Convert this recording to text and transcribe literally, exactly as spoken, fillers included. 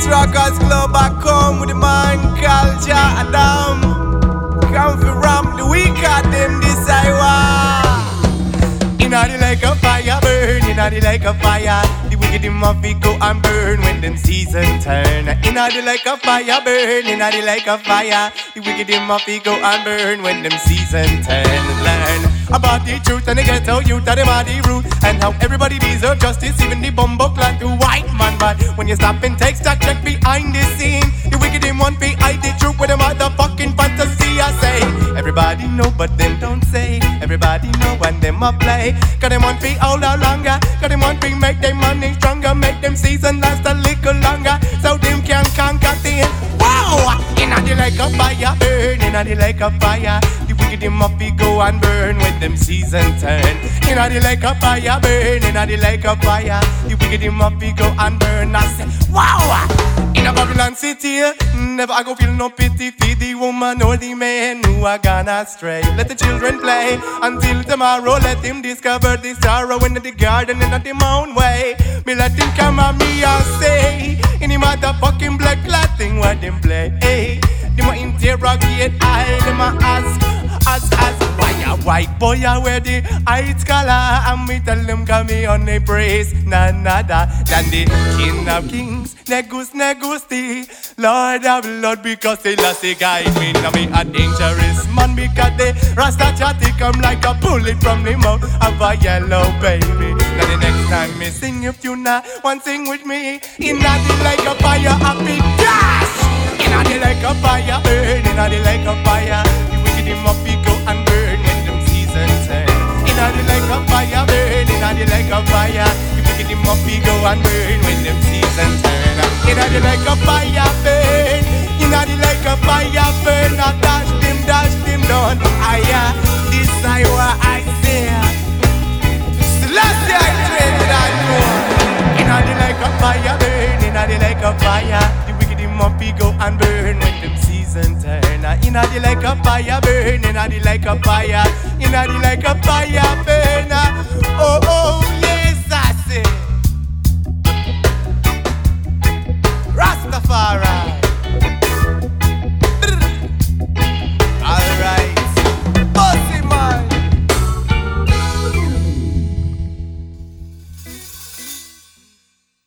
Rockers Club back home with the man culture Adam. Come for ram the week at them this I want. Inna the like a fire burn, inna the like a fire. The wicked them a fi go and burn when them season turn. Inna the like a fire burn, inna the like a fire. The wicked them a fi go and burn when them season turn. Learn about the truth and the ghetto youth that them are the root, and how everybody deserve justice, even the bumbo clad the white man. But when you stop and take stock, check behind the scene, the wicked them want be hide the truth with them motherfucking fantasy. I say everybody know but them don't say. Everybody know when them a play. Cause them want be older longer. Cause them want be make them money stronger. Make them season last a little longer, so them can conquer things. Wow! Inna the like a fire burn, inna the like a fire. The wicked them up be go and burn when them season turn. Inna the like a fire burn, inna the like a fire. The wicked them up be go and burn. I say wow! In a Babylon city, never I go feel no pity for the woman or the man who are gone astray. Let the children play until tomorrow. Let them discover the sorrow in the garden and not the own way. Me let them come at me and say, in the motherfucking black clad thing where them play. Hey, they ma interrogate I, they ma ask, ask, ask. Why a white boy a wear the white collar? And me tell them come me on the praise, none other than the King of Kings, Negus Negusti, Lord of Lord, because they lost the guide me. Now me a dangerous man because they Rasta chatty come like a bullet from the mouth of a yellow baby. Now the next time me sing if you not one sing with me, inna the like a fire a big dash. Inna the like a fire burn, inna the like a fire. The wicked him up he go and burn when them season turn. Inna the like a fire burn, inna the like a fire. The wicked him up he go and burn when them season turn. Inna the like a fire burn, inna the like a fire burn. Now dash them, dash them down. Aya, this I what I say. Last year I trained that more. Inna the like a fire burn, inna the like a fire. The wicked him up he go and burn when them season turn. Inna the like a fire burn, inna the like a fire. Inna the like a fire burn. Oh oh yes I say. Rastafari.